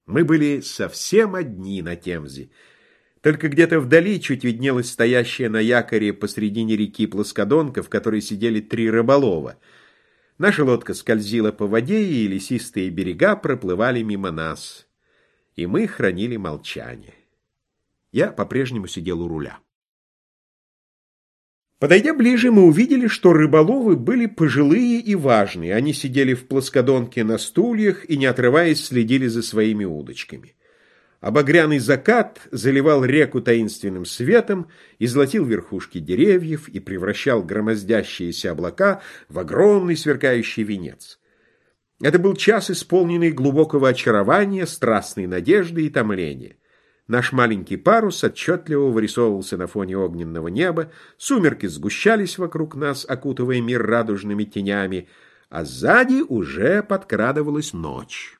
Мы были совсем одни на Темзе. Только где-то вдали чуть виднелась стоящая на якоре посредине реки плоскодонка, в которой сидели 3 рыболова. Наша лодка скользила по воде, и лесистые берега проплывали мимо нас. И мы хранили молчание. Я по-прежнему сидел у руля. Подойдя ближе, мы увидели, что рыболовы были пожилые и важные. Они сидели в плоскодонке на стульях и, не отрываясь, следили за своими удочками. Обогряный закат заливал реку таинственным светом и золотил верхушки деревьев и превращал громоздящиеся облака в огромный сверкающий венец. Это был час, исполненный глубокого очарования, страстной надежды и томления. Наш маленький парус отчетливо вырисовывался на фоне огненного неба, сумерки сгущались вокруг нас, окутывая мир радужными тенями, а сзади уже подкрадывалась ночь.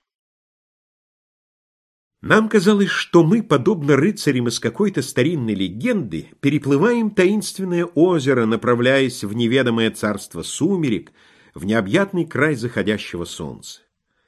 Нам казалось, что мы, подобно рыцарям из какой-то старинной легенды, переплываем таинственное озеро, направляясь в неведомое царство сумерек, в необъятный край заходящего солнца.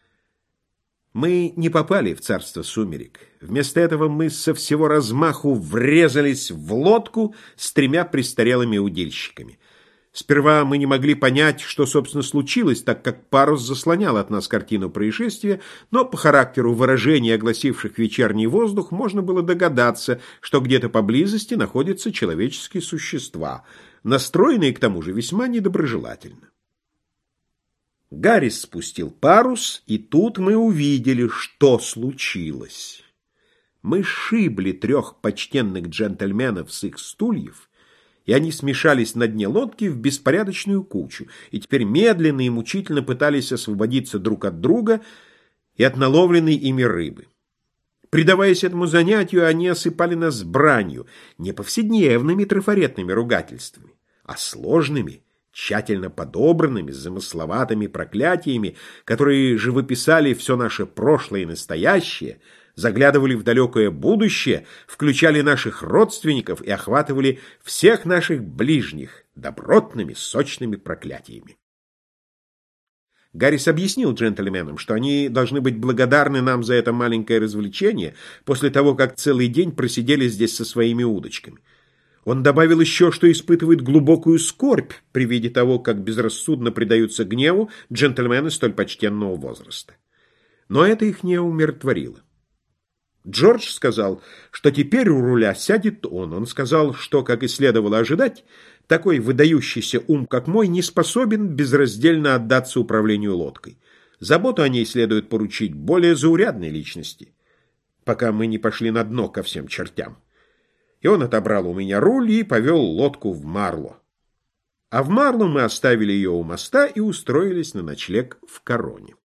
Мы не попали в царство сумерек. Вместо этого мы со всего размаху врезались в лодку с 3 престарелыми удильщиками. Сперва мы не могли понять, что, собственно, случилось, так как парус заслонял от нас картину происшествия, но по характеру выражений, огласивших вечерний воздух, можно было догадаться, что где-то поблизости находятся человеческие существа, настроенные, к тому же, весьма недоброжелательно. Гаррис спустил парус, и тут мы увидели, что случилось. Мы сшибли 3 почтенных джентльменов с их стульев, и они смешались на дне лодки в беспорядочную кучу, и теперь медленно и мучительно пытались освободиться друг от друга и от наловленной ими рыбы. Предаваясь этому занятию, они осыпали нас бранью, не повседневными трафаретными ругательствами, а сложными, тщательно подобранными, замысловатыми проклятиями, которые живописали все наше прошлое и настоящее, заглядывали в далекое будущее, включали наших родственников и охватывали всех наших ближних добротными, сочными проклятиями. Гаррис объяснил джентльменам, что они должны быть благодарны нам за это маленькое развлечение после того, как целый день просидели здесь со своими удочками. Он добавил еще, что испытывает глубокую скорбь при виде того, как безрассудно предаются гневу джентльмены столь почтенного возраста. Но это их не умиротворило. Джордж сказал, что теперь у руля сядет он. Он сказал, что, как и следовало ожидать, такой выдающийся ум, как мой, не способен безраздельно отдаться управлению лодкой. Заботу о ней следует поручить более заурядной личности, пока мы не пошли на дно ко всем чертям. И он отобрал у меня руль и повел лодку в Марло. А в Марло мы оставили ее у моста и устроились на ночлег в Короне.